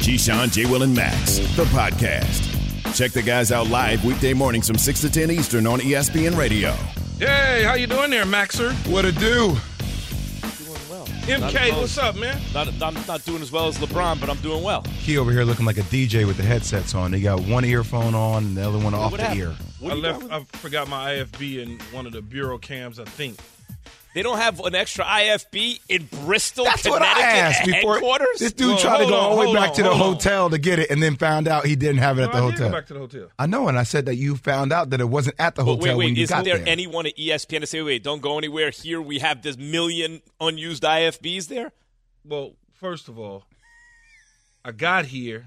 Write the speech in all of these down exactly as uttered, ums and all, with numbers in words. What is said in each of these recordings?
Keyshawn, J. Will, and Max, the podcast. Check the guys out live weekday mornings from six to ten Eastern on E S P N Radio. Hey, how you doing there, Maxer? What it do? Doing well. M K, what's up, man? Not, I'm not doing as well as LeBron, but I'm doing well. He over here looking like a D J with the headsets on. He got one earphone on and the other one off what the happened? ear. What I do you left. got I with- forgot my I F B in one of the bureau cams, I think. They don't have an extra I F B in Bristol, That's Connecticut what I asked before. headquarters? This dude Well, tried to hold go on, all the way hold back on, to the hold on. hotel to get it and then found out he didn't have it No, at the I did hotel. go back to the hotel. I know, and I said that you found out that it wasn't at the But hotel wait, wait, when you isn't got there, there. anyone at E S P N to say, wait, don't go anywhere? Here we have this million unused I F Bs there? Well, first of all, I got here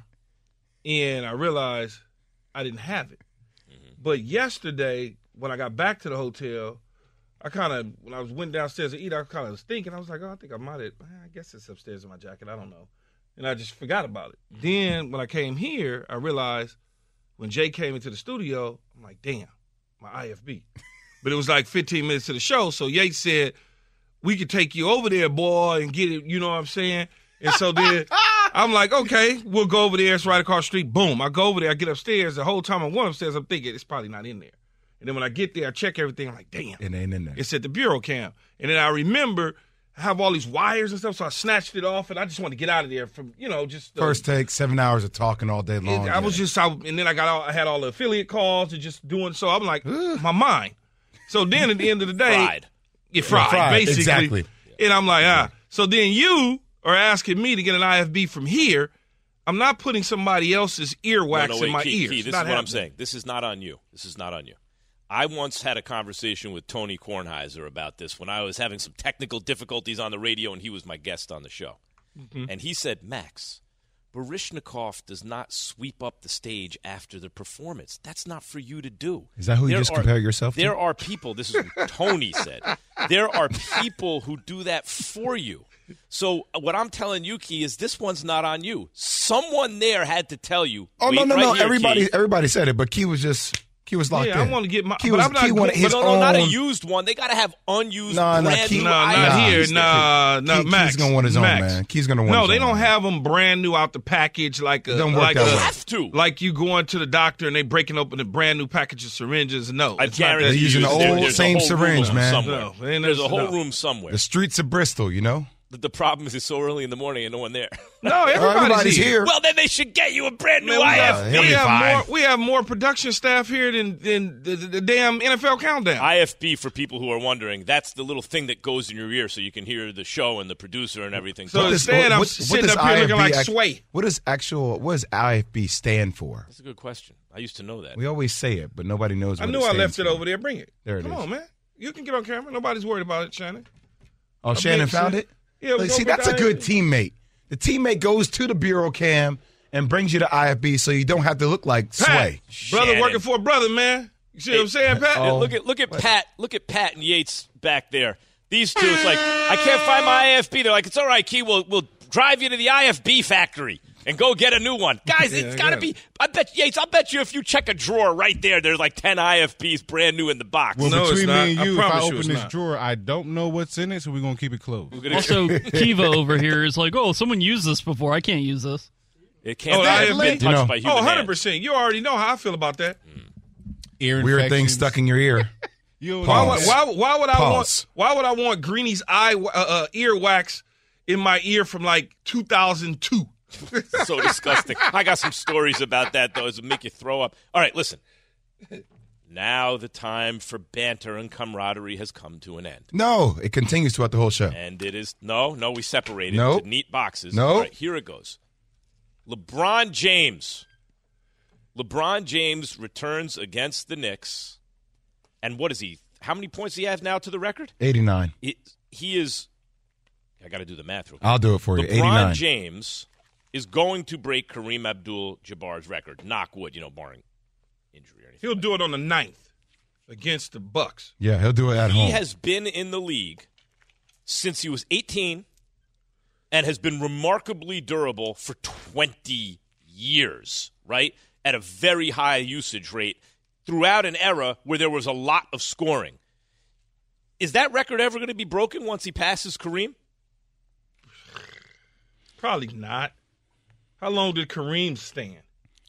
and I realized I didn't have it. Mm-hmm. But yesterday, when I got back to the hotel, I kind of, when I was went downstairs to eat, I kind of was thinking, I was like, oh, I think I might have, I guess it's upstairs in my jacket. I don't know. And I just forgot about it. Mm-hmm. Then when I came here, I realized when Jay came into the studio, I'm like, damn, my I F B. But it was like fifteen minutes to the show. So Yates said, we could take you over there, boy, and get it, you know what I'm saying? And so then I'm like, okay, we'll go over there. It's right across the street. Boom. I go over there. I get upstairs. The whole time I went upstairs, I'm thinking it's probably not in there. And then when I get there, I check everything. I'm like, damn. It ain't in there. It's at the bureau cam. And then I remember I have all these wires and stuff, so I snatched it off, and I just wanted to get out of there from, you know, just. Uh, First take, seven hours of talking all day long. it- I was yeah. just, I, and then I got all, I had all the affiliate calls and just doing, so I'm like, my mind. So then at the end of the day, Fried. you fried, fried, basically. exactly. And I'm like, ah. So then you are asking me to get an I F B from here. I'm not putting somebody else's earwax No, no, wait, in my Key, ears. Key, It's this is not what I'm happening. saying. This is not on you. This is not on you. I once had a conversation with Tony Kornheiser about this when I was having some technical difficulties on the radio, and he was my guest on the show. Mm-hmm. And he said, Max, Baryshnikov does not sweep up the stage after the performance. That's not for you to do. Is that who you There just are- compare yourself to? There are people, this is what Tony said, there are people who do that for you. So what I'm telling you, Key, is this one's not on you. Someone there had to tell you. Oh, wait no, no, right no. here, everybody Key. everybody said it, but Key was just, Key was locked Yeah, in. I want to get my, Key but was, I'm not Key wanted going- his No, no, not a own- used one. They got to have unused No, no, brand Key- new No, I not F Bs. here. that Nah, no, Key- Max. Key's gonna want his own, Max. man. Key's gonna want No, his they own, don't man. have them brand new out the package like a, It don't work like that a, way. have to. like you going to the doctor and they breaking open a brand new package of syringes. No, I it's not guarantee that. They're using you, the there- old there's a same whole syringe, room man. Somewhere. No, ain't there's a no- whole no. room somewhere. The streets of Bristol, you know? The, the problem is it's so early in the morning and no one there. No, everybody's, Everybody's here. Well, then they should get you a brand new Man, we, I got, F he'll we, be have fine. more, we have more production staff here than, than the, the, the damn N F L Countdown. I F B, for people who are wondering, that's the little thing that goes in your ear so you can hear the show and the producer and everything. So What does- instead, I'm what- what sitting does up here looking I F B like act- Sway. What does actual, what does I F B stand for? That's a good question. I used to know that. We always say it, but nobody knows I what knew it I stands left it for. over there. Bring it. There it Come is. on, man. You can get on camera. Nobody's worried about it, Shannon. Oh, Shannon big found shit. it? Yeah, it was Like, see, over that's a there. good teammate. The teammate goes to the bureau cam and brings you to I F B so you don't have to look like Pat, Sway. brother Shannon. working for a brother, man. You see what I'm saying, Pat? Oh. Look at look at Pat. Look at Pat and Yates back there. These two, it's like, I can't find my I F B. They're like, it's all right, Key. We'll we'll drive you to the I F B factory and go get a new one, guys. Yeah, it's I got to got be. it. I bet Yates. I'll bet you if you check a drawer right there, there's like ten I F Bs brand new in the box. Well, No, it's between not. me and I you, if I promise you open it's this not. drawer, I don't know what's in it, so we're going to keep it closed. We're gonna- Also, Kiva over here is like, oh, someone used this before. I can't use this. it can't Oh, be I F B. been touched You know- by human Oh, one hundred hands. percent. You already know how I feel about that. Ear Weird infections. thing stuck in your ear. You Why know would, Pause. why, why would I Pause. want why would I want Greeny's eye uh, uh, ear wax in my ear from like two thousand two? So disgusting. I got some stories about that, though, as make you throw up. All right, listen. Now the time for banter and camaraderie has come to an end. No, it continues throughout the whole show. And it is, no, no, we separated Nope. into neat boxes. Nope. All right, here it goes. LeBron James. LeBron James returns against the Knicks. And what is he? How many points do he have now to the record? eighty-nine. It, he is, I got to do the math real quick. I'll do it for you. LeBron eighty-nine. James is going to break Kareem Abdul-Jabbar's record. Knock wood, you know, barring injury or anything. He'll do it on the ninth against the Bucks. Yeah, he'll do it at He home. has been in the league since he was eighteen and has been remarkably durable for twenty years, right? At a very high usage rate throughout an era where there was a lot of scoring. Is that record ever going to be broken once he passes Kareem? Probably not. How long did Kareem stand?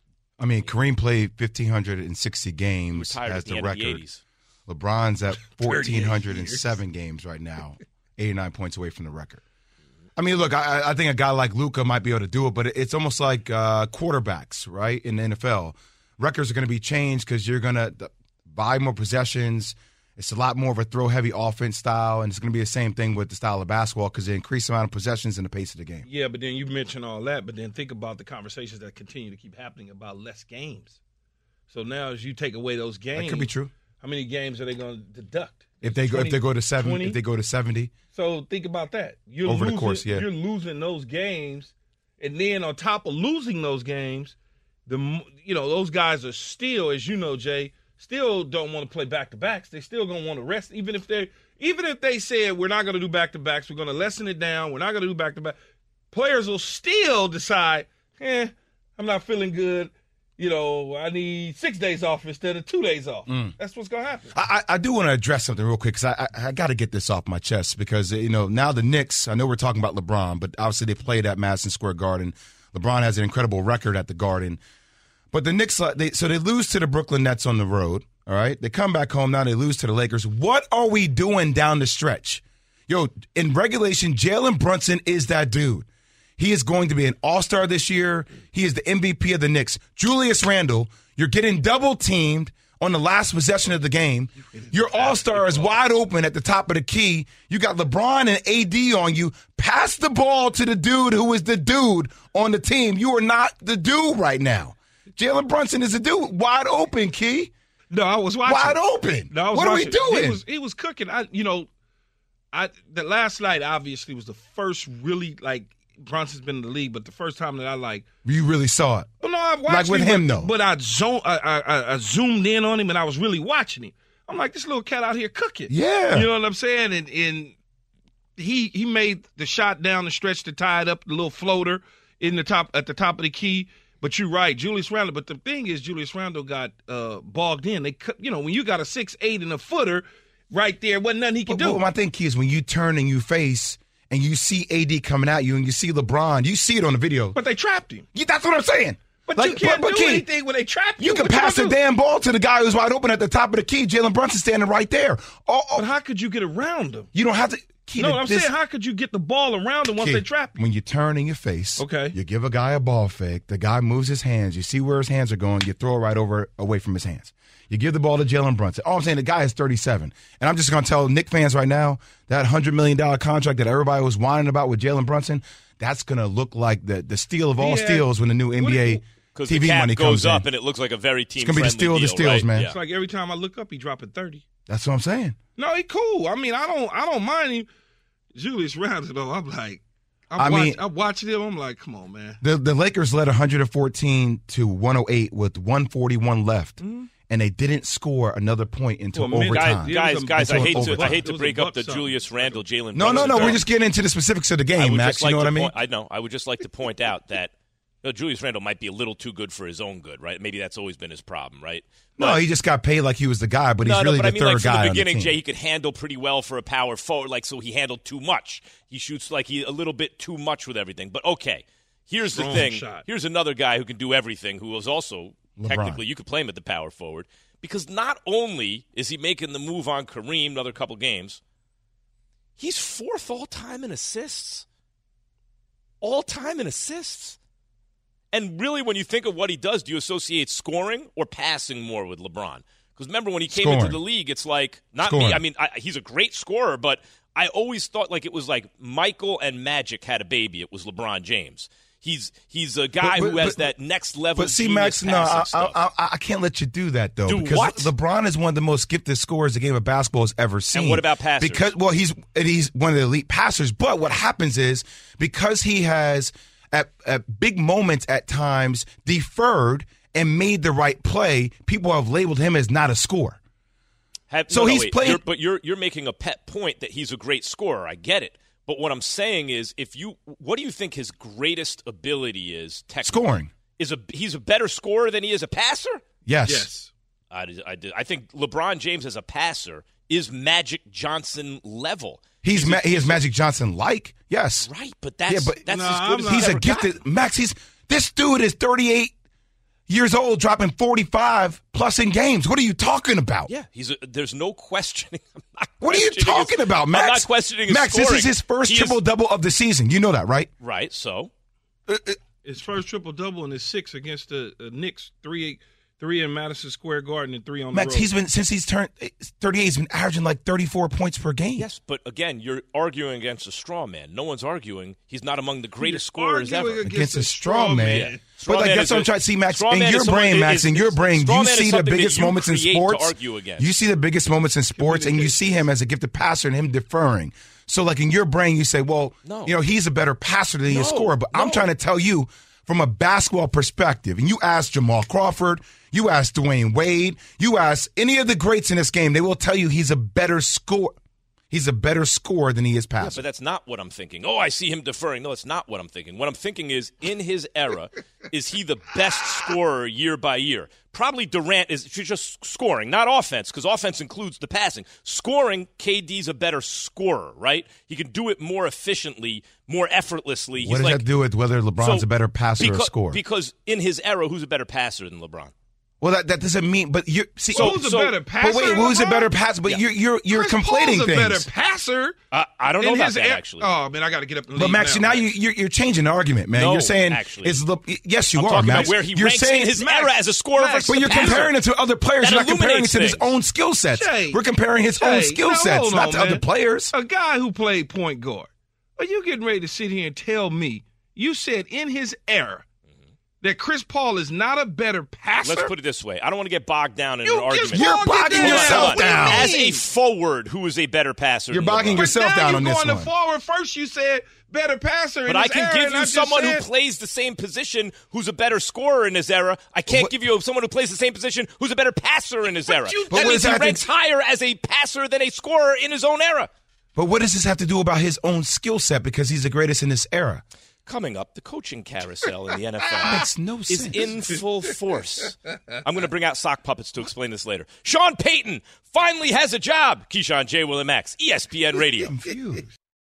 I mean, Kareem played fifteen sixty games Retired as at the the end of record. the eighties. LeBron's at fourteen hundred years. seven games right now, eighty-nine points away from the record. I mean, look, I, I think a guy like Luka might be able to do it, but it's almost like uh, quarterbacks, right, in the N F L. Records are going to be changed because you're going to buy more possessions. It's a lot more of a throw-heavy offense style, and it's going to be the same thing with the style of basketball because the increased amount of possessions and the pace of the game. Yeah, but then you mentioned all that, but then think about the conversations that continue to keep happening about less games. So now as you take away those games. That could be true. How many games are they going to deduct? If they go, twenty, if they go to seven, twenty? if they go to seventy, So think about that. You're Over the losing, course, yeah. You're losing those games, and then on top of losing those games, the you know those guys are still, as you know, Jay, still don't want to play back to backs. They still gonna want to rest, even if they even if they said we're not gonna do back to backs, we're gonna lessen it down. We're not gonna do back to back. Players will still decide, eh, I'm not feeling good. You know, I need six days off instead of two days off. Mm. That's what's gonna happen. I, I do want to address something real quick because I, I, I got to get this off my chest because, you know, now the Knicks, I know we're talking about LeBron, but obviously they played at Madison Square Garden. LeBron has an incredible record at the Garden. But the Knicks, they, so they lose to the Brooklyn Nets on the road, all right? They come back home now, they lose to the Lakers. What are we doing down the stretch? Yo, in regulation, Jalen Brunson is that dude. He is going to be an all-star this year. He is the M V P of the Knicks. Julius Randle, you're getting double-teamed on the last possession of the game. Your all-star is wide open at the top of the key. You got LeBron and A D on you. Pass the ball to the dude who is the dude on the team. You are not the dude right now. Jalen Brunson is a dude. Wide open, Key. No, I was watching. Wide open. No, I was what watching. are we doing? He was, he was cooking. I, you know, I the last night obviously was the first really like Brunson's been in the league, but the first time that I like. You really saw it. Well, no, I watched Like with him, him, but, though. But I, zone, I, I, I zoomed in on him and I was really watching him. I'm like, this little cat out here cooking. Yeah. You know what I'm saying? And and he he made the shot down the stretch to tie it up, the little floater in the top at the top of the key. But you're right, Julius Randle. But the thing is, Julius Randle got uh, bogged in. They, cut, you know, when you got a six eight and a footer right there, wasn't nothing he could But, do. but my thing, Key, is when you turn and you face and you see A D coming at you and you see LeBron, you see it on the video. But they trapped him. Yeah, that's what I'm saying. But Like, you can't but- but do Key, anything when they trap you. You can What pass the gonna do? damn ball to the guy who's wide open at the top of the key. Jalen Brunson standing right there. Oh, oh, But how could you get around them? you don't have to. Key, No, the- I'm this- saying how could you get the ball around them once Key, they trap you? when you turn in your face, Okay. you give a guy a ball fake. The guy moves his hands. You see where his hands are going. You throw it right over away from his hands. You give the ball to Jalen Brunson. All I'm saying, the guy is thirty-seven. And I'm just going to tell Knick fans right now, that one hundred million dollars contract that everybody was whining about with Jalen Brunson, that's going to look like the, the steal of all Yeah. steals when the new N B A Because T the V cap money goes comes up in. and it looks like a very team gonna be the steal of the steals, right? man. Yeah. It's like every time I look up, he dropping thirty. That's what I'm saying. No, he cool. I mean, I don't, I don't mind him. Julius Randle, though, I'm like, I'm I watch, mean- I'm watching him. I'm like, come on, man. The the Lakers led one hundred fourteen to one oh eight with one forty-one left, Mm-hmm. and they didn't score another point until Well, man, overtime. It Guys, was a- guys, I until hate to overtime. I hate It to was a break up buck the something. Julius Randle, Jalen. no, no, Brunson no. We're talk. just getting into the specifics of the I game, would Max. just You like know to what I mean? point- I know. I would just like to point out that you know, Julius Randle might be a little too good for his own good, right? Maybe that's always been his problem, right? No, But- he just got paid like he was the guy, but he's no, really no, but the I mean, third like from guy the on beginning, the team. Jay, he could handle pretty well for a power forward. Like, so he handled too much. He shoots like he a little bit too much with everything. But okay, here's Strong the thing. shot. Here's another guy who can do everything. Who was also LeBron. technically you could play him at the power forward because not only is he making the move on Kareem, another couple games, he's fourth all time in assists. All time in assists. And really, when you think of what he does, do you associate scoring or passing more with LeBron? Because remember, when he came Scoring. into the league, it's like, not Scoring. me. I mean, I, he's a great scorer, but I always thought like it was like Michael and Magic had a baby. It was LeBron James. He's he's a guy But- but- who has but- that next level. But see, genius Max, no, I, passing I, stuff. I, I can't let you do that though. Do because what? LeBron is one of the most gifted scorers the game of basketball has ever seen. what about passers? Because well, he's he's one of the elite passers. But what happens is because he has at at big moments at times deferred and made the right play, people have labeled him as not a scorer. Have, So no, no, he's wait. played- You're, but you're you're making a pet point that he's a great scorer. I get it. But what I'm saying is, if you, what do you think his greatest ability is? Technically? Scoring. Is a he's a better scorer than he is a passer? Yes. Yes. I, I, did- I think LeBron James as a passer is Magic Johnson level. He's He's ma- a- he is Magic Johnson like. Yes. Right, but that's Yeah, but- that's No, as I'm good as not- he's He's a ever gifted gotten. Max. He's This dude is thirty-eight years old, dropping forty-five plus in games. What are you talking about? Yeah, he's. A, there's no questioning. I'm not What are you questioning talking his, about, Max? I'm not questioning his Max, scoring. this is his first He is- triple-double of the season. You know that, right? Right, so? His first triple double and his six against the uh, Knicks. Three, three in Madison Square Garden and three on Max, the road. he's been, since he's turned thirty-eight, he's been averaging like thirty-four points per game. Yes, but again, you're arguing against a straw man. No one's arguing he's not among the greatest scorers arguing ever. Against a straw man. Yeah. But like, Strawman that's is what I'm a- trying to see, Max. strawman In is your someone brain, that Max, is- in your brain, strawman you is see the something that biggest you moments in create to sports. argue against. You see the biggest moments in sports, and you see him as a gifted passer and him deferring. So, like, in your brain, you say, well, No. you know, he's a better passer than he is No, scorer. But I'm no. trying to tell you from a basketball perspective, and you ask Jamal Crawford, you ask Dwayne Wade, you ask any of the greats in this game, they will tell you he's a better scorer. He's a better scorer than he is Yeah, passer. but that's not what I'm thinking. Oh, I see him deferring. No, it's not what I'm thinking. What I'm thinking is, in his era, is he the best scorer year by year? Probably Durant is just scoring, not offense, because offense includes the passing. Scoring, K D's a better scorer, right? He can do it more efficiently, more effortlessly. He's what does like, that do with whether LeBron's so, a better passer because, or scorer? Because in his era, who's a better passer than LeBron? Well, that, that doesn't mean, but you're see. So who's so- a better passer? But wait, than who's a LeBron? better passer? But Yeah. you're you're you're Chris conflating Paul's a things. better passer. Uh, I don't know in about his that, era- actually. Oh man, I got to get up and leave But Max, now. now you you're, you're changing the argument, man. No, you're saying actually. it's Le, yes, you I'm are, talking Max. about where he you're ranks saying in his Max, era as a scorer Max, versus but a you're passer. comparing it to other players. That You're not comparing it illuminates to his things. own skill sets. Jay, We're comparing his own Jay, skill now, sets, hold not on, to man. other players. A guy who played point guard. Are you getting ready to sit here and tell me you said in his era that Chris Paul is not a better passer? Let's put it this way. I don't want to get bogged down in You an argument. just You're bogged bogging down. yourself Hold on. down. As a forward, who is a better passer? You're than bogging LeBron? yourself But now down you on this going one. to forward. First you said better passer. But in I his can era, give and I you just someone who said- plays the same position who's a better scorer in his era. I can't What- give you someone who plays the same position who's a better passer in his But era. you- that But what means does he that have to- ranks higher as a passer than a scorer in his own era. But what does this have to do about his own skill set because he's the greatest in this era? Coming up, the coaching carousel in the N F L Makes no is sense. in full force. I'm going to bring out sock puppets to explain this later. Sean Payton finally has a job. Keyshawn, J. Will, and Max, E S P N Radio. Confused.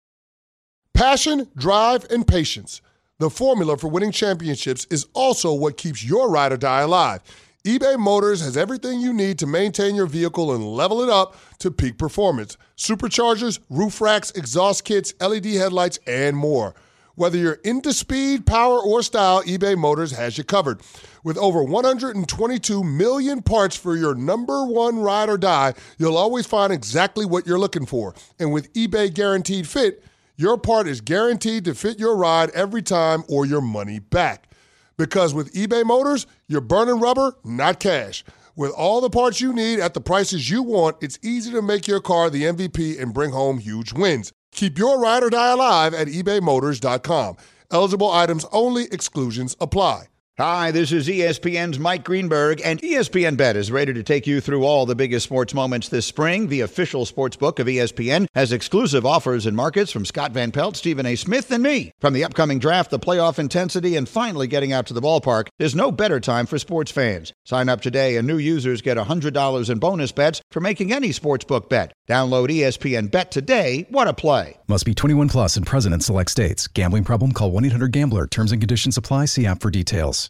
Passion, drive, and patience. The formula for winning championships is also what keeps your ride or die alive. eBay Motors has everything you need to maintain your vehicle and level it up to peak performance. Superchargers, roof racks, exhaust kits, L E D headlights, and more. Whether you're into speed, power, or style, eBay Motors has you covered. With over one hundred twenty-two million parts for your number one ride or die, you'll always find exactly what you're looking for. And with eBay Guaranteed Fit, your part is guaranteed to fit your ride every time or your money back. Because with eBay Motors, you're burning rubber, not cash. With all the parts you need at the prices you want, it's easy to make your car the M V P and bring home huge wins. Keep your ride or die alive at ebay motors dot com. Eligible items only. Exclusions apply. Hi, this is E S P N's Mike Greenberg, and E S P N Bet is ready to take you through all the biggest sports moments this spring. The official sports book of E S P N has exclusive offers and markets from Scott Van Pelt, Stephen A. Smith, and me. From the upcoming draft, the playoff intensity, and finally getting out to the ballpark, there's no better time for sports fans. Sign up today, and new users get one hundred dollars in bonus bets for making any sportsbook bet. Download E S P N Bet today. What a play. Must be twenty-one plus and present in select states. Gambling problem? Call one eight hundred gambler. Terms and conditions apply. See app for details.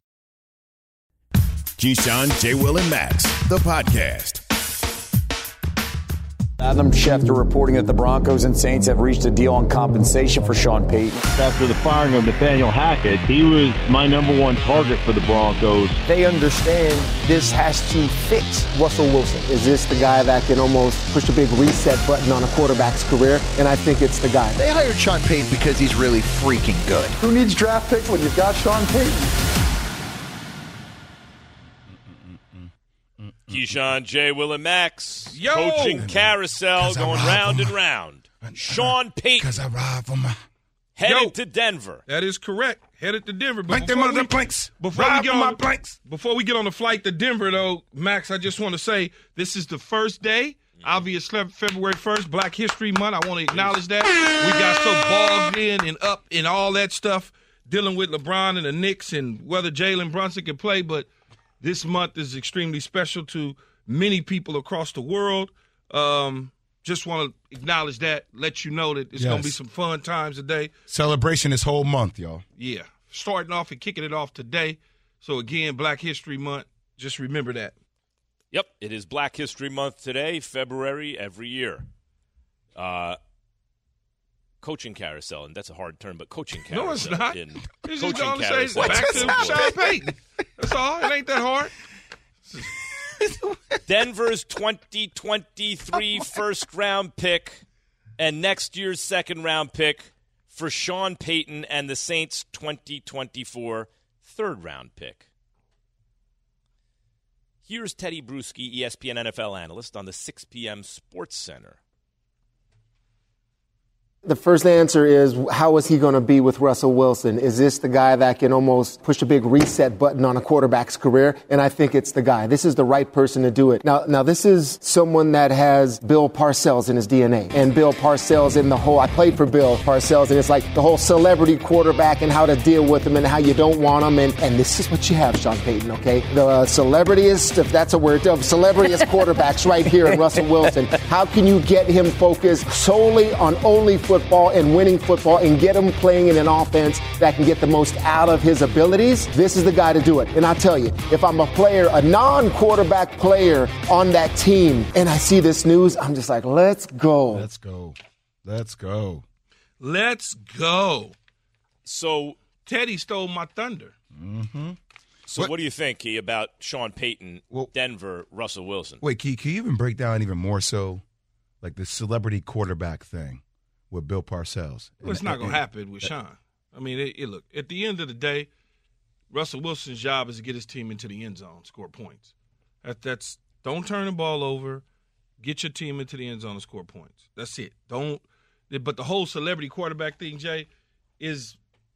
Keyshawn, J. Will, and Max, the podcast. Adam Schefter reporting that the Broncos and Saints have reached a deal on compensation for Sean Payton. After the firing of Nathaniel Hackett, he was my number one target for the Broncos. They understand this has to fit Russell Wilson. Is this the guy that can almost push a big reset button on a quarterback's career? And I think it's the guy. They hired Sean Payton because he's really freaking good. Who needs draft picks when you've got Sean Payton? Keyshawn, J. Will, and Max. Yo! Coaching carousel 'Cause I going ride round for and my- round. Sean Payton Because I ride for my. headed Yo. to Denver. That is correct. Headed to Denver. But Blank them before other we- planks. Before Ride we, get for my on, planks. before we get on the flight to Denver, though, Max, I just want to say this is the first day, obviously February first, Black History Month. I want to acknowledge that. We got so bogged in and up in all that stuff, dealing with LeBron and the Knicks and whether Jalen Brunson can play. But this month is extremely special to many people across the world. Um, just want to acknowledge that, let you know that it's Yes. going to be some fun times today. Celebration this whole month, y'all. Yeah. starting off and kicking it off today. So, again, Black History Month, just remember that. Yep, it is Black History Month today, February every year. Uh, coaching carousel, and that's a hard term, but coaching carousel. No, it's not. In it's coaching just all to carousel. say back to Sean Payton. That's all. It ain't that hard. Denver's twenty twenty-three first-round pick and next year's second-round pick for Sean Payton and the Saints' twenty twenty-four third-round pick. Here's Teddy Bruschi, E S P N N F L analyst on the six p.m. Sports Center. The first answer is, how is he going to be with Russell Wilson? Is this the guy that can almost push a big reset button on a quarterback's career? And I think it's the guy. This is the right person to do it. Now, now this is someone that has Bill Parcells in his D N A. And Bill Parcells in the whole, I played for Bill Parcells, and it's like the whole celebrity quarterback and how to deal with him and how you don't want him. And, and this is what you have, Sean Payton, okay? The uh, celebrityist, if that's a word, the celebrityist quarterbacks right here in Russell Wilson. How can you get him focused solely on only football and winning football and get him playing in an offense that can get the most out of his abilities? This is the guy to do it. And I tell you, if I'm a player, a non-quarterback player on that team, and I see this news, I'm just like, let's go. Let's go. Let's go. Let's go. So Teddy stole my thunder. Mm-hmm. So what, what do you think, Key, about Sean Payton, well, Denver, Russell Wilson? Wait, Key, can you even break down even more so, like the celebrity quarterback thing with Bill Parcells? Well, it's not going to happen with Sean. I mean, it, it, look, at the end of the day, Russell Wilson's job is to get his team into the end zone, score points. That, that's don't turn the ball over, get your team into the end zone and score points. That's it. Don't. But the whole celebrity quarterback thing, Jay, is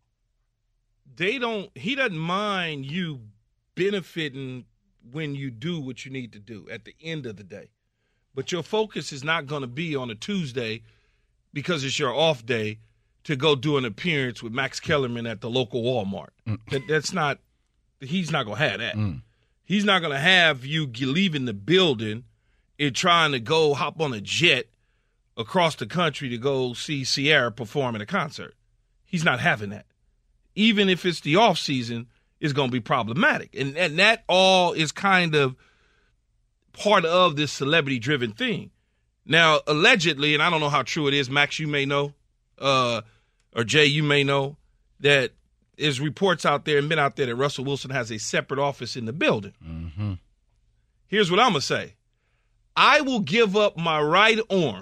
they don't. He doesn't mind you benefiting when you do what you need to do at the end of the day. But your focus is not going to be on a Tuesday because it's your off day to go do an appearance with Max Kellerman at the local Walmart. Mm. That, that's not – he's not going to have that. Mm. He's not going to have you leaving the building and trying to go hop on a jet across the country to go see Ciara perform at a concert. He's not having that. Even if it's the off season, it's going to be problematic. And, and that all is kind of part of this celebrity-driven thing. Now, allegedly, and I don't know how true it is, Max, you may know, uh, or Jay, you may know, that there's reports out there and been out there that Russell Wilson has a separate office in the building. Mm-hmm. Here's what I'm going to say. I will give up my right arm,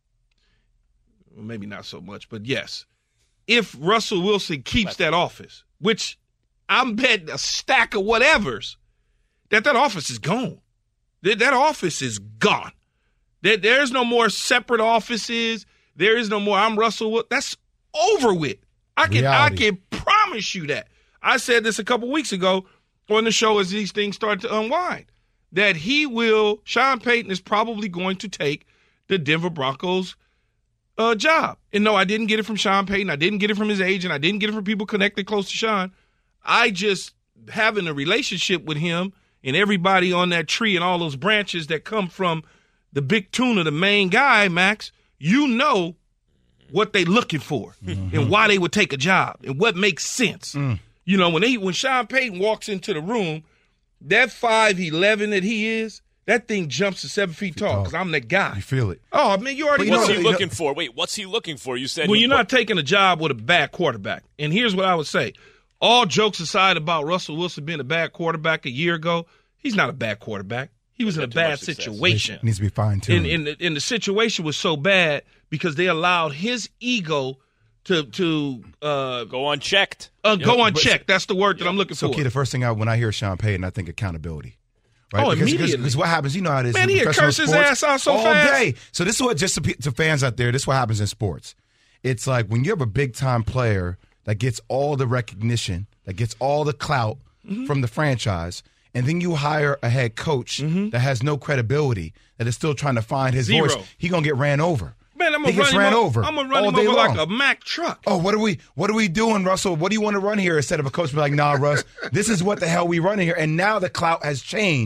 well, maybe not so much, but yes, if Russell Wilson keeps that office, which I'm betting a stack of whatevers, that that office is gone. That, that office is gone. There, there's no more separate offices. There is no more I'm Russell Wilson. That's over with. I can Reality. I can promise you that. I said this a couple weeks ago on the show as these things start to unwind, that he will, Sean Payton is probably going to take the Denver Broncos uh, job. And no, I didn't get it from Sean Payton. I didn't get it from his agent. I didn't get it from people connected close to Sean. I just, having a relationship with him and everybody on that tree and all those branches that come from the big tuna, the main guy, Max, you know what they looking for mm-hmm. and why they would take a job and what makes sense. Mm. You know, when they when Sean Payton walks into the room, that five eleven that he is, that thing jumps to seven feet tall because I'm that guy. You feel it. Oh, I mean, you already but know. What's he know, looking for? Wait, what's he looking for? You said Well, he you're put- not taking a job with a bad quarterback. And here's what I would say. All jokes aside about Russell Wilson being a bad quarterback a year ago, he's not a bad quarterback. He was in a bad situation. Needs to be fine-tuned. And, and, and the situation was so bad because they allowed his ego to to uh, go unchecked. Uh, yep. Go unchecked. That's the word that yep. I'm looking so, for. So, Key, the first thing I, when I hear Sean Payton, I think accountability. Right? Oh, because, immediately. Because what happens, you know how it is. Man, in he curse his ass out so all fast. day. So this is what, just to, to fans out there, this is what happens in sports. It's like when you have a big-time player that gets all the recognition, that gets all the clout mm-hmm. from the franchise, and then you hire a head coach mm-hmm. that has no credibility, that is still trying to find his Zero. voice, he going to get ran over. Man, I'm he gonna gets run ran him over. I'm going to run him day over long. like a Mack truck. Oh, what are we what are we doing, Russell? What do you want to run here? Instead of a coach be like, nah, Russ, this is what the hell we running here. And now the clout has changed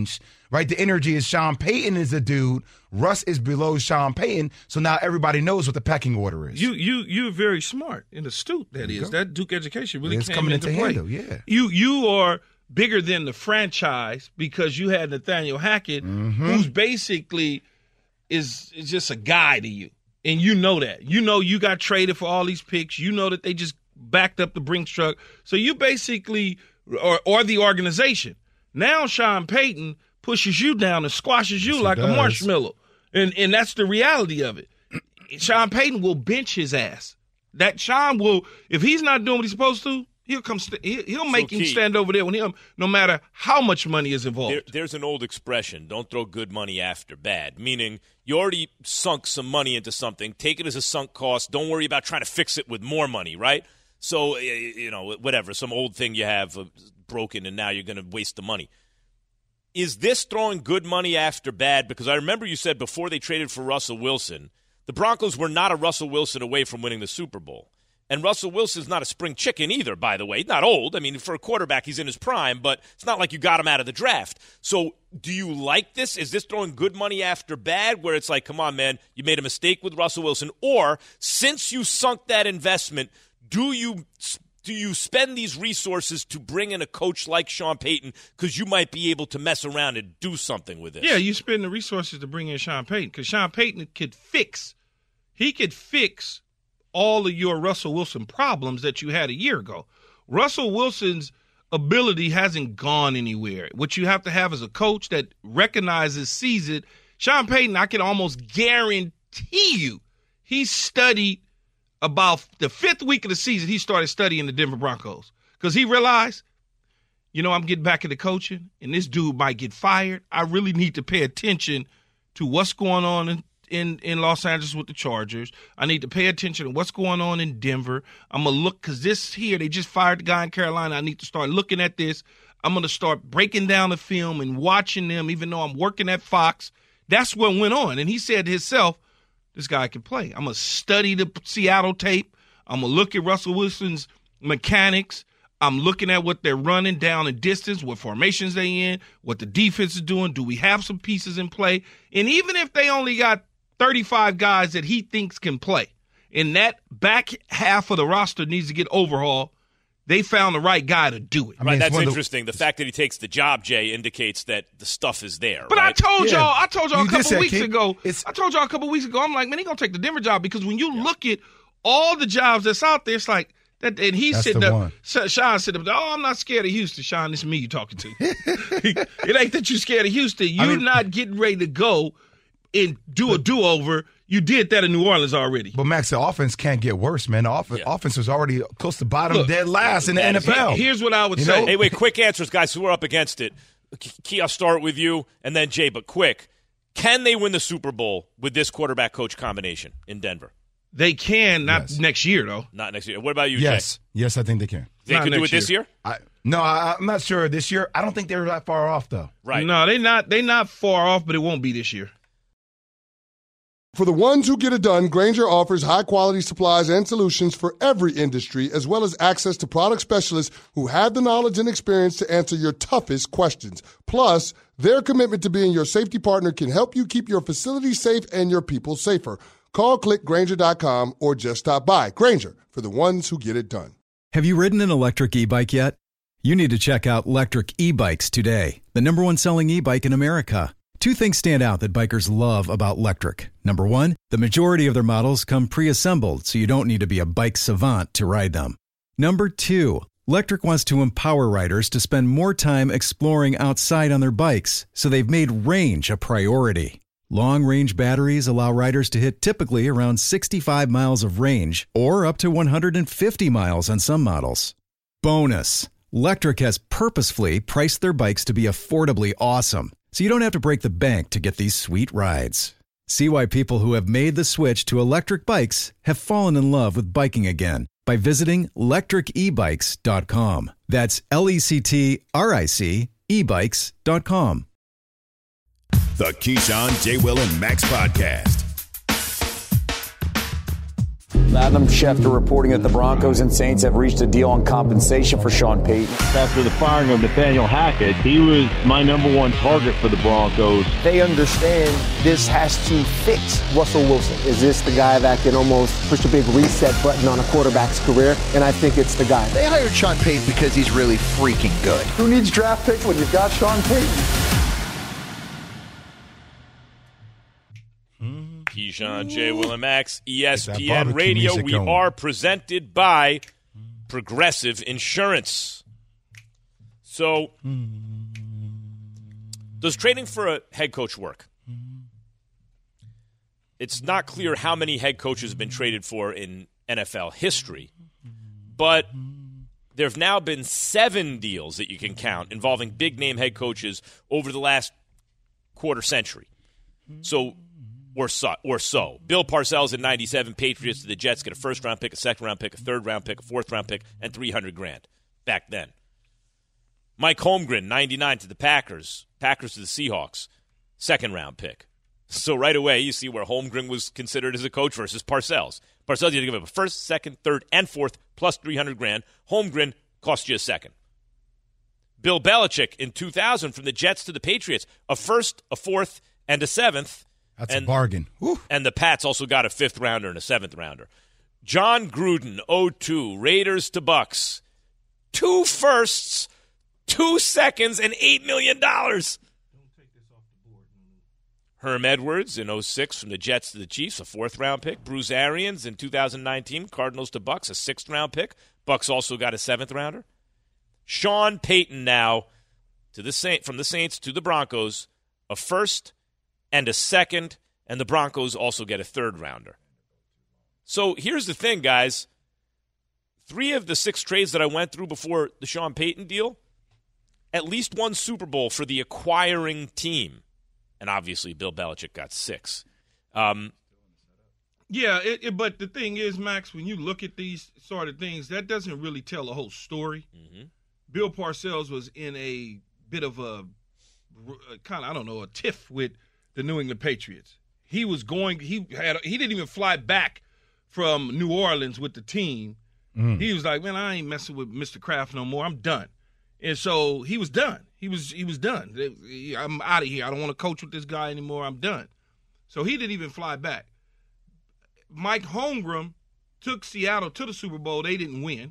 right? The energy is Sean Payton is a dude. Russ is below Sean Payton, so now everybody knows what the pecking order is. You you you're very smart and astute. That is that Duke education really it's came coming into, into play. handle, yeah. You you are bigger than the franchise because you had Nathaniel Hackett, Mm-hmm. who's basically is, is just a guy to you, and you know that. You know you got traded for all these picks. You know that they just backed up the Brinks truck. So you basically or or the organization. Now Sean Payton pushes you down and squashes you Yes, like he a does. marshmallow. And and that's the reality of it. Sean Payton will bench his ass. That Sean will, if he's not doing what he's supposed to, he'll come. St- he'll, he'll make So, him Key, stand over there with him, no matter how much money is involved. There, there's an old expression: "Don't throw good money after bad." Meaning, you already sunk some money into something. Take it as a sunk cost. Don't worry about trying to fix it with more money, right? So, you know, whatever, some old thing you have uh, broken, and now you're going to waste the money. Is this throwing good money after bad? Because I remember you said before they traded for Russell Wilson, the Broncos were not a Russell Wilson away from winning the Super Bowl. And Russell Wilson's not a spring chicken either, by the way. He's not old. I mean, for a quarterback, he's in his prime, but it's not like you got him out of the draft. So do you like this? Is this throwing good money after bad, where it's like, come on, man, you made a mistake with Russell Wilson? Or since you sunk that investment, do you do you spend these resources to bring in a coach like Sean Payton because you might be able to mess around and do something with this? Yeah, you spend the resources to bring in Sean Payton because Sean Payton could fix, he could fix all of your Russell Wilson problems that you had a year ago. Russell Wilson's ability hasn't gone anywhere. What you have to have is a coach that recognizes, sees it. Sean Payton, I can almost guarantee you, he studied about the fifth week of the season, he started studying the Denver Broncos because he realized, you know, I'm getting back into coaching, and this dude might get fired. I really need to pay attention to what's going on in, in, in Los Angeles with the Chargers. I need to pay attention to what's going on in Denver. I'm going to look because this here, they just fired the guy in Carolina. I need to start looking at this. I'm going to start breaking down the film and watching them, even though I'm working at Fox. That's what went on. And he said to himself, this guy can play. I'm going to study the Seattle tape. I'm going to look at Russell Wilson's mechanics. I'm looking at what they're running down in distance, what formations they in, what the defense is doing. Do we have some pieces in play? And even if they only got thirty-five guys that he thinks can play, and that back half of the roster needs to get overhauled, they found the right guy to do it. I mean, right, that's interesting. The, the fact that he takes the job, Jay, indicates that the stuff is there. But right? I told Yeah. y'all, I told y'all You a did couple say, weeks King, ago. it's- I told y'all a couple weeks ago. I'm like, man, he gonna take the Denver job because when you look at all the jobs that's out there, it's like that. And he's That's sitting the up. one. Sh- Sean sitting up. Oh, I'm not scared of Houston. Sean, this is me you talking to. It ain't that you scared of Houston. You're I mean- not getting ready to go and do a do over. You did that in New Orleans already. But Max, the offense can't get worse, man. The off- Yeah. offense was already close to bottom, Look, dead last in the N F L. Here- Here's what I would You say. know? Hey, wait, quick answers, guys, so we're up against it. Key, I'll start with you, and then Jay, but quick. Can they win the Super Bowl with this quarterback-coach combination in Denver? They can, not Yes. next year, though. Not next year. What about you, Yes, Jay? yes, I think they can. They Not could do it next this year? I, no, I, I'm not sure this year. I don't think they're that far off, though. Right. No, they not. They not far off, but it won't be this year. For the ones who get it done, Grainger offers high-quality supplies and solutions for every industry, as well as access to product specialists who have the knowledge and experience to answer your toughest questions. Plus, their commitment to being your safety partner can help you keep your facility safe and your people safer. Call click Grainger dot com or just stop by. Grainger, for the ones who get it done. Have you ridden an electric e-bike yet? You need to check out Lectric E-Bikes today, the number one selling e-bike in America. Two things stand out that bikers love about Lectric. Number one, the majority of their models come pre-assembled, so you don't need to be a bike savant to ride them. Number two, Lectric wants to empower riders to spend more time exploring outside on their bikes, so they've made range a priority. Long-range batteries allow riders to hit typically around sixty-five miles of range, or up to one hundred fifty miles on some models. Bonus, Lectric has purposefully priced their bikes to be affordably awesome, so you don't have to break the bank to get these sweet rides. See why people who have made the switch to electric bikes have fallen in love with biking again by visiting lectric e bikes dot com. That's L E C T R I C e bikes dot com. The Keyshawn, J. Will, and Max podcast. Adam Schefter reporting that the Broncos and Saints have reached a deal on compensation for Sean Payton. After the firing of Nathaniel Hackett, he was my number one target for the Broncos. They understand this has to fix Russell Wilson. Is this the guy that can almost push a big reset button on a quarterback's career? And I think it's the guy. They hired Sean Payton because he's really freaking good. Who needs draft picks when you've got Sean Payton? Keyshawn, J. Will, and Max, E S P N Radio. We going. are presented by Progressive Insurance. So, does trading for a head coach work? It's not clear how many head coaches have been traded for in N F L history, but there have now been seven deals that you can count involving big-name head coaches over the last quarter century. So, Or so, or so. Bill Parcells in ninety-seven, Patriots to the Jets, get a first-round pick, a second-round pick, a third-round pick, a fourth-round pick, and three hundred grand back then. Mike Holmgren, ninety-nine to the Packers, Packers to the Seahawks, second-round pick. So right away, you see where Holmgren was considered as a coach versus Parcells. Parcells, you had to give up a first, second, third, and fourth, plus three hundred grand. Holmgren cost you a second. Bill Belichick in two thousand from the Jets to the Patriots, a first, a fourth, and a seventh. That's and, a bargain. Woo. And the Pats also got a fifth rounder and a seventh rounder. John Gruden, oh two, Raiders to Bucks. Two firsts, two seconds, and eight million dollars. Herm Edwards in oh six from the Jets to the Chiefs, a fourth-round pick. Bruce Arians in two thousand nineteen, Cardinals to Bucks, a sixth-round pick. Bucks also got a seventh-rounder. Sean Payton now to the Saint, from the Saints to the Broncos, a first and a second, and the Broncos also get a third-rounder. So here's the thing, guys. Three of the six trades that I went through before the Sean Payton deal, at least one Super Bowl for the acquiring team. And obviously, Bill Belichick got six. Um, yeah, it, it, but the thing is, Max, when you look at these sort of things, that doesn't really tell the whole story. Mm-hmm. Bill Parcells was in a bit of a, a kind of, I don't know, a tiff with the New England Patriots. He was going, he had, he didn't even fly back from New Orleans with the team. Mm. He was like, man, I ain't messing with Mister Kraft no more. I'm done. And so he was done. He was he was done. I'm out of here. I don't want to coach with this guy anymore. I'm done. So he didn't even fly back. Mike Holmgren took Seattle to the Super Bowl. They didn't win.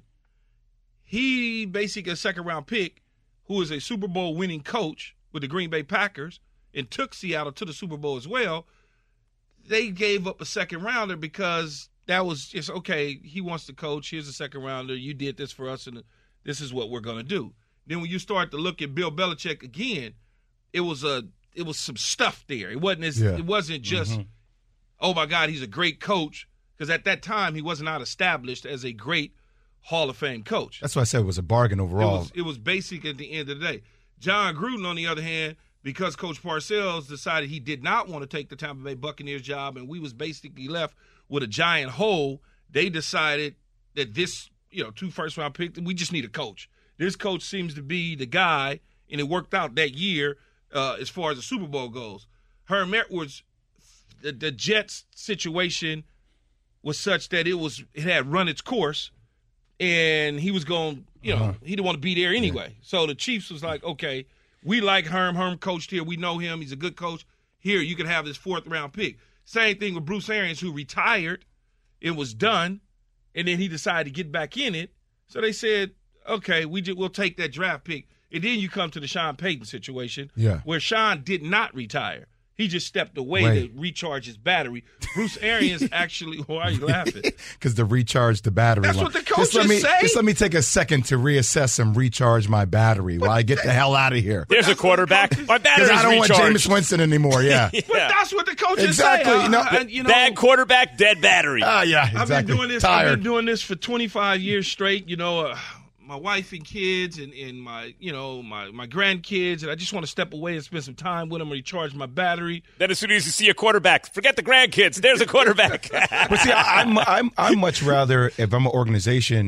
He basically a second-round pick who is a Super Bowl winning coach with the Green Bay Packers and took Seattle to the Super Bowl as well. They gave up a second-rounder because that was just, okay, he wants to coach. Here's a second-rounder. You did this for us, and this is what we're going to do. Then when you start to look at Bill Belichick again, it was a it was some stuff there. It wasn't as, yeah. it wasn't just, mm-hmm. oh, my God, he's a great coach, because at that time he was not established as a great Hall of Fame coach. That's why I said it was a bargain overall. It was, it was basic at the end of the day. John Gruden, on the other hand, because Coach Parcells decided he did not want to take the Tampa Bay Buccaneers job and we was basically left with a giant hole, they decided that this, you know, two first-round picks, we just need a coach. This coach seems to be the guy, and it worked out that year uh, as far as the Super Bowl goes. Herm Edwards, the, the Jets situation was such that it was it had run its course, and he was going, you know, uh-huh. he didn't want to be there anyway. Yeah. So the Chiefs was like, okay, we like Herm. Herm coached here. We know him. He's a good coach. Here, you can have this fourth-round pick. Same thing with Bruce Arians, who retired. It was done, and then he decided to get back in it. So they said, okay, we just, we'll take that draft pick. And then you come to the Sean Payton situation, yeah. where Sean did not retire. He just stepped away Wait. to recharge his battery. Bruce Arians actually – why are you laughing? Because to recharge the battery. That's line. what the coaches just let me, say. Just let me take a second to reassess and recharge my battery while I get the hell out of here. There's a quarterback. My battery's I don't recharged. want Jameis Winston anymore, yeah. yeah. But that's what the coaches exactly. say. You know, I, I, you know, bad quarterback, dead battery. Ah, uh, yeah, exactly. I've been doing this, Tired. I've been doing this for twenty-five years straight, you know, uh, my wife and kids and, and my, you know, my, my grandkids, and I just want to step away and spend some time with them and recharge my battery. Then as soon as you see a quarterback, forget the grandkids. There's a quarterback. But see, I, I'm, I'm, I'm much rather, if I'm an organization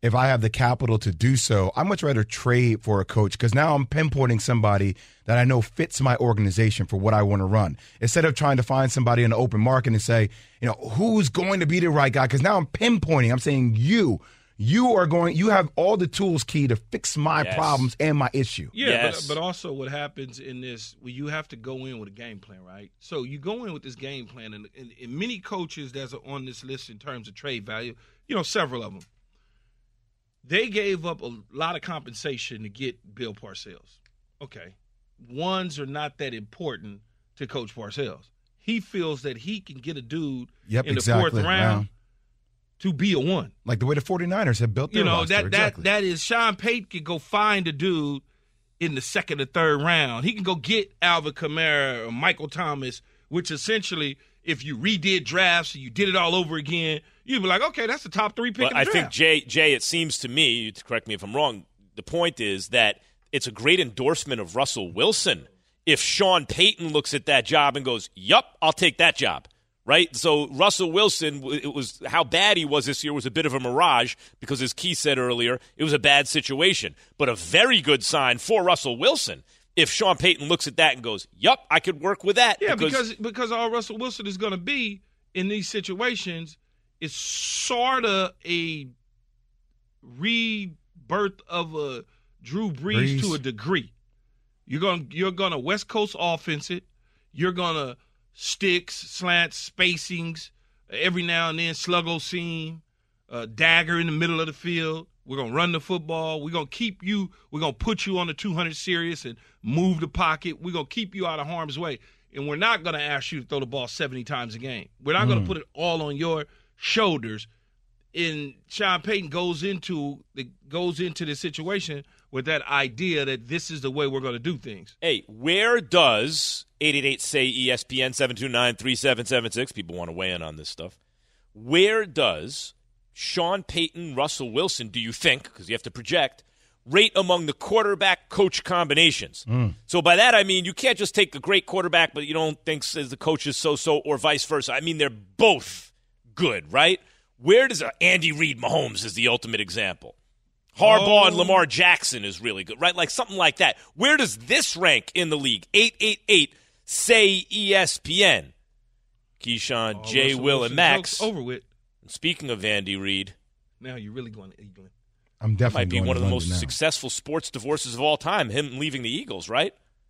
if I have the capital to do so, I'd much rather trade for a coach because now I'm pinpointing somebody that I know fits my organization for what I want to run. Instead of trying to find somebody in the open market and say, you know, who's going to be the right guy? Because now I'm pinpointing. I'm saying you. You are going. You have all the tools, Key, to fix my Yes. problems and my issue. Yeah, Yes. but, but also what happens in this, well, you have to go in with a game plan, right? So you go in with this game plan, and, and, and many coaches that are on this list in terms of trade value, you know, several of them, they gave up a lot of compensation to get Bill Parcells. Okay. Ones are not that important to Coach Parcells. He feels that he can get a dude Yep, in the exactly. fourth round Wow. to be a one. Like the way the 49ers have built their You know, roster. that, exactly. that that is Sean Payton could go find a dude in the second or third round. He can go get Alvin Kamara or Michael Thomas, which essentially, if you redid drafts and you did it all over again, you'd be like, okay, that's the top three pick But in the I draft. think, Jay, Jay, it seems to me, you correct me if I'm wrong, the point is that it's a great endorsement of Russell Wilson if Sean Payton looks at that job and goes, yup, I'll take that job. Right? So Russell Wilson, it was how bad he was this year was a bit of a mirage because, as Key said earlier, it was a bad situation. But a very good sign for Russell Wilson if Sean Payton looks at that and goes, yup, I could work with that. Yeah, because, because because all Russell Wilson is going to be in these situations is sort of a rebirth of a Drew Brees, Brees. to a degree. You're going you're going to West Coast offense it. You're going to sticks, slants, spacings, every now and then sluggo seam, uh, dagger in the middle of the field. We're going to run the football. We're going to keep you – we're going to put you on the two hundred series and move the pocket. We're going to keep you out of harm's way. And we're not going to ask you to throw the ball seventy times a game. We're not mm. going to put it all on your shoulders. And Sean Payton goes into the, goes into the situation with that idea that this is the way we're going to do things. Hey, where does eight eight eight, S A Y, E S P N, seven two nine, three seven seven six, people want to weigh in on this stuff, where does Sean Payton, Russell Wilson, do you think, because you have to project, rate among the quarterback-coach combinations? Mm. So by that I mean you can't just take a great quarterback but you don't think the coach is so-so or vice versa. I mean they're both good, right? Where does uh, Andy Reid Mahomes is the ultimate example. Harbaugh oh. and Lamar Jackson is really good, right? Like something like that. Where does this rank in the league? eight eight eight, S A Y, E S P N. Keyshawn, oh, Jay, Russell Will, Wilson and Max. Over with. And speaking of Andy Reid, now you're really going to England. I'm definitely might be going one to of the London most now. successful sports divorces of all time, him leaving the Eagles, right?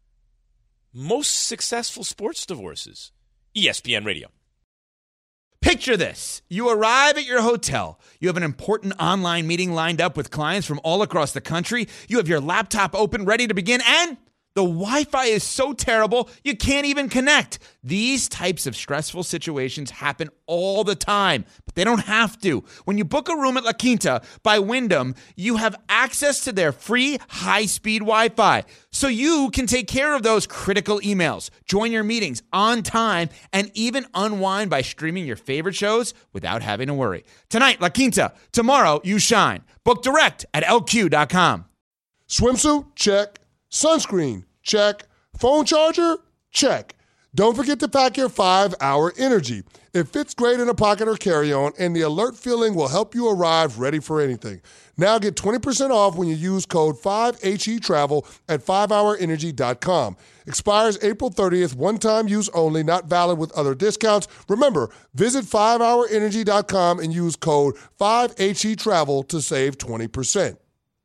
Most successful sports divorces. E S P N Radio. Picture this. You arrive at your hotel. You have an important online meeting lined up with clients from all across the country. You have your laptop open, ready to begin, and the Wi-Fi is so terrible, you can't even connect. These types of stressful situations happen all the time, but they don't have to. When you book a room at La Quinta by Wyndham, you have access to their free high-speed Wi-Fi, so you can take care of those critical emails, join your meetings on time, and even unwind by streaming your favorite shows without having to worry. Tonight, La Quinta. Tomorrow, you shine. Book direct at L Q dot com. Swimsuit? Check. Sunscreen? Check. Phone charger? Check. Don't forget to pack your five-hour Energy. It fits great in a pocket or carry-on, and the alert feeling will help you arrive ready for anything. Now get twenty percent off when you use code five H E Travel at five hour energy dot com. Expires April thirtieth, one-time use only, not valid with other discounts. Remember, visit five hour energy dot com and use code five H E Travel to save twenty percent.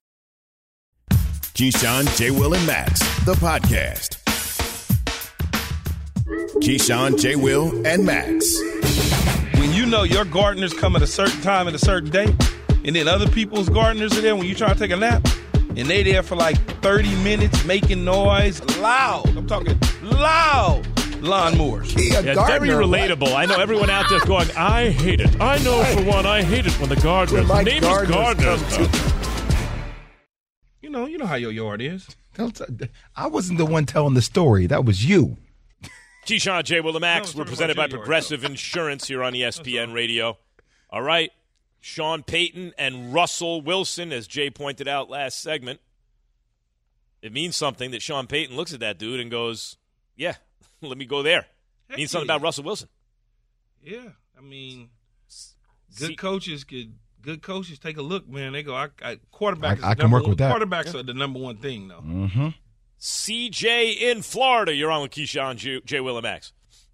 Keyshawn, J. Will, and Max, the podcast. Keyshawn, J. Will, and Max. When you know your gardeners come at a certain time at a certain day, and then other people's gardeners are there when you try to take a nap, and they there for like thirty minutes making noise, loud. I'm talking loud lawnmowers. Yeah, it's very relatable. I know everyone out there's going, I hate it. I know for one, I hate it when the gardeners, the name is gardeners. You know, you know how your yard is. I wasn't the one telling the story. That was you. Keyshawn, J. Will, and Max, No, we're presented by your yard, Progressive Insurance here on E S P N Radio. All right, Sean Payton and Russell Wilson, as Jay pointed out last segment. It means something that Sean Payton looks at that dude and goes, yeah, let me go there. It means something about Russell Wilson. Yeah, I mean, good See, coaches could good coaches take a look, man. They go, I, I, quarterback is I, I the can work one, with that. Quarterbacks are the number one thing, though. Mm-hmm. C J in Florida. You're on with Keyshawn, J. J. Will and Max.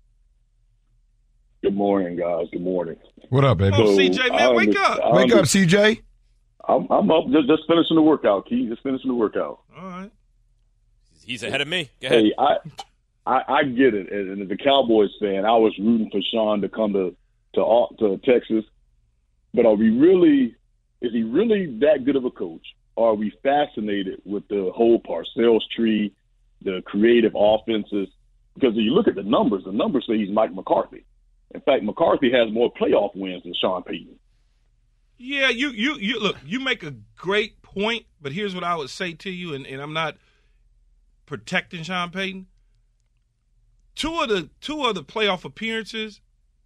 Good morning, guys. Good morning. What up, baby? Oh, C J, man, wake up. Wake up, C J. I'm, I'm up, just, just finishing the workout, Key. Just finishing the workout. All right. He's ahead of me. Go ahead. Hey, I, I, I get it. And as a Cowboys fan, I was rooting for Sean to come to to, to Texas. But are we really? Is he really that good of a coach? Or are we fascinated with the whole Parcells tree, the creative offenses? Because if you look at the numbers, the numbers say he's Mike McCarthy. In fact, McCarthy has more playoff wins than Sean Payton. Yeah, you you you look. You make a great point, but here's what I would say to you, and, and I'm not protecting Sean Payton. Two of the two of the playoff appearances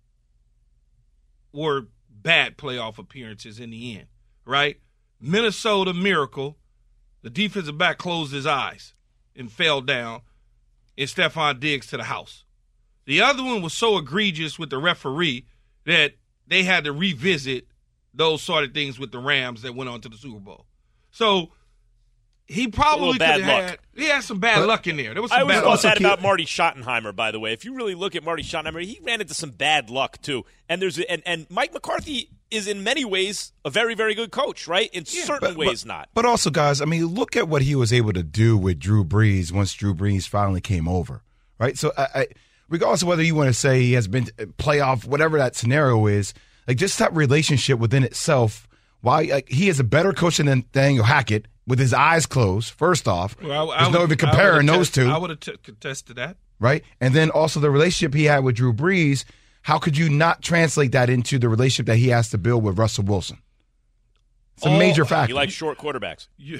were bad playoff appearances in the end, right? Minnesota Miracle, the defensive back closed his eyes and fell down, and Stephon Diggs to the house. The other one was so egregious with the referee that they had to revisit those sort of things with the Rams that went on to the Super Bowl. So he probably could have had he had some bad but, luck in there. There was some I always bad thought luck. that about Marty Schottenheimer, by the way. If you really look at Marty Schottenheimer, he ran into some bad luck too. And there's and, and Mike McCarthy is in many ways a very, very good coach, right? In yeah, certain but, ways but, not. But also, guys, I mean, look at what he was able to do with Drew Brees once Drew Brees finally came over, right? So I, I regardless of whether you want to say he has been playoff, whatever that scenario is, like just that relationship within itself, why like, he is a better coach than Nathaniel Hackett with his eyes closed, first off. Well, I, There's I no would, even comparing I those attest, two. I would have t- contested that. Right? And then also the relationship he had with Drew Brees, how could you not translate that into the relationship that he has to build with Russell Wilson? It's a all, major factor. He likes short quarterbacks. Yeah.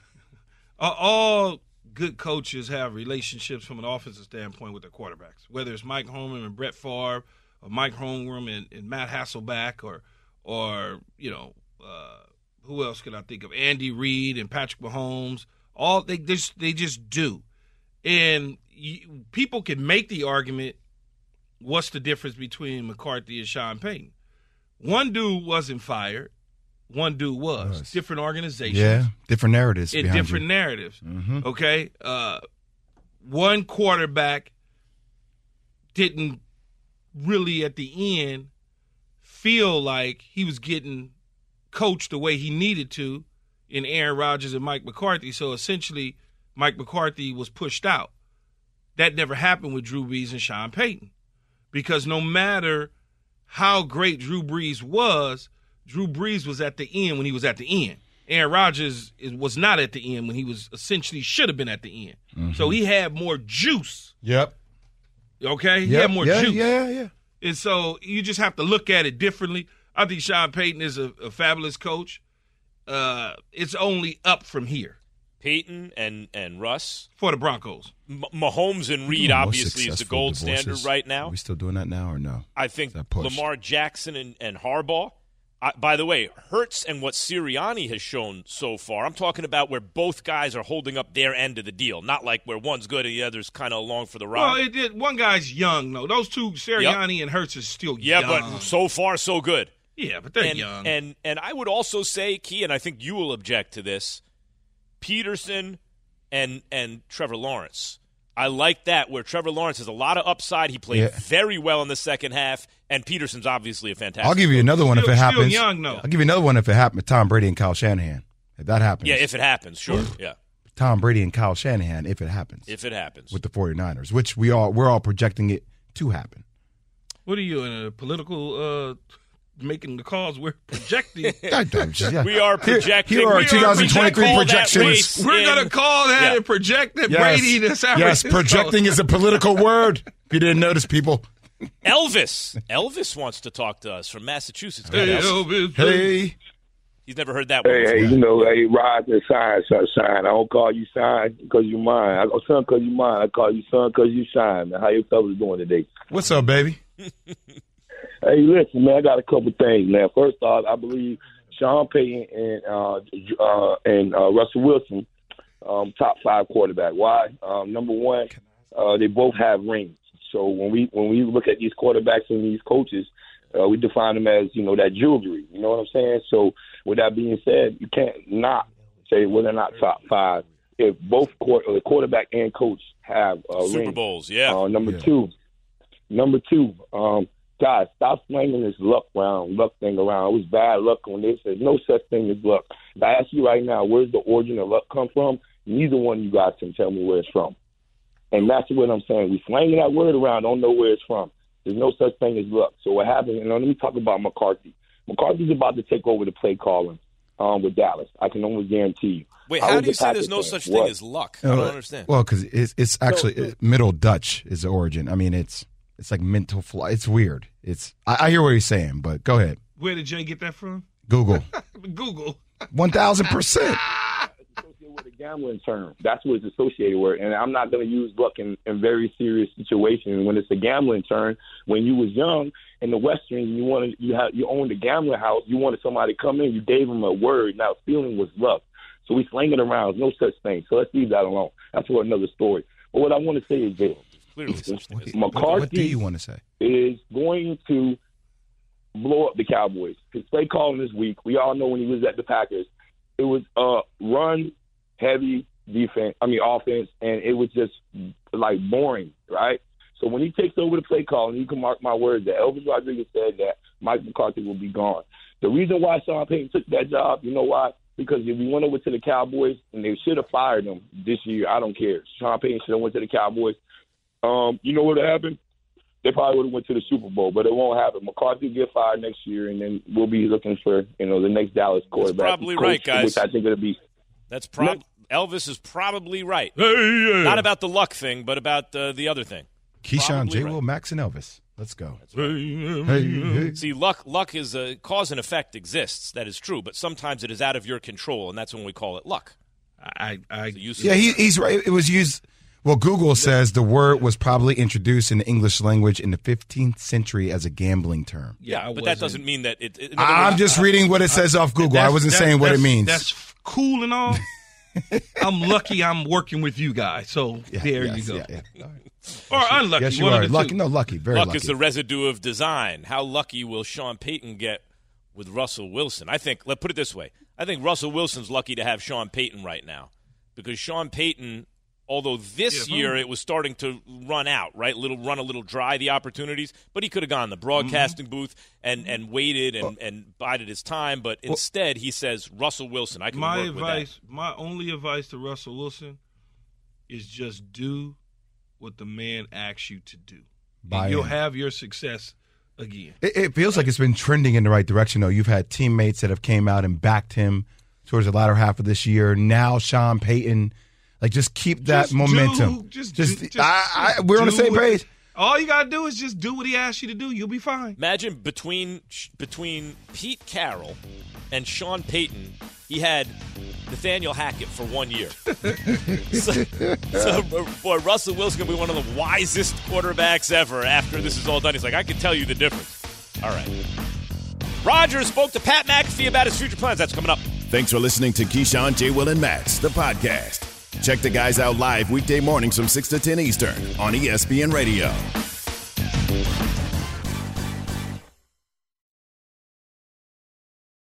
All good coaches have relationships from an offensive standpoint with their quarterbacks, whether it's Mike Holmgren and Brett Favre, or Mike Holmgren and, and Matt Hasselbeck, or, or you know, uh, who else can I think of? Andy Reid and Patrick Mahomes. All they just they just do, and you, people can make the argument. What's the difference between McCarthy and Sean Payton? One dude wasn't fired. One dude was. was. Different organizations. Yeah, different narratives. And different you. narratives. Mm-hmm. Okay? Uh, one quarterback didn't really, at the end, feel like he was getting coached the way he needed to in Aaron Rodgers and Mike McCarthy. So, essentially, Mike McCarthy was pushed out. That never happened with Drew Brees and Sean Payton. Because no matter how great Drew Brees was, Drew Brees was at the end when he was at the end. Aaron Rodgers was not at the end when he was essentially should have been at the end. Mm-hmm. So he had more juice. Yep. Okay? He yep. had more yeah, juice. Yeah, yeah. And so you just have to look at it differently. I think Sean Payton is a, a fabulous coach. Uh, it's only up from here. Peyton and, and Russ. For the Broncos. M- Mahomes and Reed obviously is the gold divorces. standard right now. Are we still doing that now or no? I think Lamar Jackson and, and Harbaugh. I, by the way, Hurts and what Sirianni has shown so far, I'm talking about where both guys are holding up their end of the deal, not like where one's good and the other's kind of along for the ride. Well, it did. One guy's young, though. Those two, Sirianni yep. and Hurts, is still yeah, young. Yeah, but so far so good. Yeah, but they're and, young. And, and I would also say, Key, and I think you will object to this, Peterson and and Trevor Lawrence. I like that, where Trevor Lawrence has a lot of upside. He played yeah. very well in the second half, and Peterson's obviously a fantastic I'll give you coach. another one still, if it happens. Still young, though. I'll give you another one if it happens. Tom Brady and Kyle Shanahan. If that happens. Yeah, if it happens, sure. Yeah. Tom Brady and Kyle Shanahan, if it happens. If it happens. With the 49ers, which we all, we're all projecting it to happen. What are you, in a political uh, making the calls? We're projecting. yeah. We are projecting. Here are our twenty twenty-three projections. We're going to call that yeah. and project that yes. Brady to San Yes, Francisco. projecting is a political word. If you didn't notice, people. Elvis. Elvis wants to talk to us from Massachusetts. Hey, Elvis. Hey. He's never heard that one. Hey, before. hey, you know, hey, rise and shine, shine. I don't call you shine because you mine. I go son because you mine. I call you son because you shine. Man, how your fellas doing today? What's up, baby? Hey, listen, man, I got a couple things, man. First off, I believe Sean Payton and uh, uh, and uh, Russell Wilson, um, top five quarterback. Why? Um, number one, uh, they both have rings. So when we when we look at these quarterbacks and these coaches, Uh, we define them as, you know, that jewelry. You know what I'm saying? So with that being said, you can't not say well, they're not top five if both court, uh, quarterback and coach have uh, Super rings. Bowls, yeah. Uh, number Yeah. two, number two, um, guys, stop slanging this luck round, luck thing around. It was bad luck on this. There's no such thing as luck. If I ask you right now, where's the origin of luck come from? Neither one of you guys can tell me where it's from. And that's what I'm saying. We slanging that word around, don't know where it's from. There's no such thing as luck. So what happened, and let me talk about McCarthy. McCarthy's about to take over the play calling um, with Dallas. I can almost guarantee you. Wait, I how was do you a say there's Packers no fan. such thing What? as luck? I don't understand. Well, because it's, it's actually So- Middle Dutch is the origin. I mean, it's it's like mental fly. It's weird. It's I, I hear what you're saying, but go ahead. Where did Jay get that from? Google. Google. One thousand percent. With a gambling term. That's what it's associated with. And I'm not going to use luck in, in very serious situations. When it's a gambling term, when you was young in the Western, you wanted you had you owned a gambling house. You wanted somebody to come in. You gave them a word. Now feeling was luck. So we slang it around. No such thing. So let's leave that alone. That's for another story. But what I want to say is this: McCarthy What do you want to say? is going to blow up the Cowboys. His play calling this week, we all know when he was at the Packers, it was uh, run heavy defense. I mean offense, and it was just like boring, right? So when he takes over the play calling, you can mark my words that Elvis Rodriguez said that Mike McCarthy will be gone. The reason why Sean Payton took that job, you know why? Because if we went over to the Cowboys, and they should have fired him this year, I don't care. Sean Payton should have went to the Cowboys. Um, you know what would happen? They probably would have went to the Super Bowl, but it won't happen. McCarthy will get fired next year, and then we'll be looking for, you know, the next Dallas quarterback. That's probably coach, right, guys. Which I think it'll be. That's prob- Elvis is probably right. Hey, yeah. Not about the luck thing, but about uh, the other thing. Keyshawn, Probably J. right. Will, Max, and Elvis. Let's go. Hey, hey. See, luck luck is a cause and effect exists. That is true, but sometimes it is out of your control, and that's when we call it luck. I, I, So you Yeah, he, he's right. It was used. Well, Google says the word was probably introduced in the English language in the fifteenth century as a gambling term. Yeah, I but that wasn't- doesn't mean that it. it in other I'm words, just reading what it says off Google. I That's- wasn't that's- saying what it that's- means. That's f- cool and all. I'm lucky I'm working with you guys. So Yeah, there yes, you go. yeah, yeah. Or unlucky. Yes, you one are. of the Lucky, two. no, lucky, very luck lucky. is the residue of design. How lucky will Sean Payton get with Russell Wilson? I think. Let's put it this way. I think Russell Wilson's lucky to have Sean Payton right now because Sean Payton, although this Yeah, year who? it was starting to run out, right? Little run a little dry the opportunities, but he could have gone in the broadcasting Mm-hmm. booth and, and waited and, and bided his time. But instead, he says Russell Wilson. I can My work advice, my only advice to Russell Wilson is just do what the man asks you to do. Buy And you'll in. have your success again. It, it feels like it's been trending in the right direction, though. You've had teammates that have came out and backed him towards the latter half of this year. Now, Sean Payton, like, just keep that Just momentum. do- just, just, do- just- I, I, we're on the do same what- page. All you gotta do is just do what he asks you to do. You'll be fine. Imagine between between Pete Carroll and Sean Payton, he had Nathaniel Hackett for one year. so, so, boy, Russell Wilson's going to be one of the wisest quarterbacks ever after this is all done. He's like, I can tell you the difference. All right. Rodgers spoke to Pat McAfee about his future plans. That's coming up. Thanks for listening to Keyshawn, J. Will, and Max, the podcast. Check the guys out live weekday mornings from six to ten Eastern on E S P N Radio.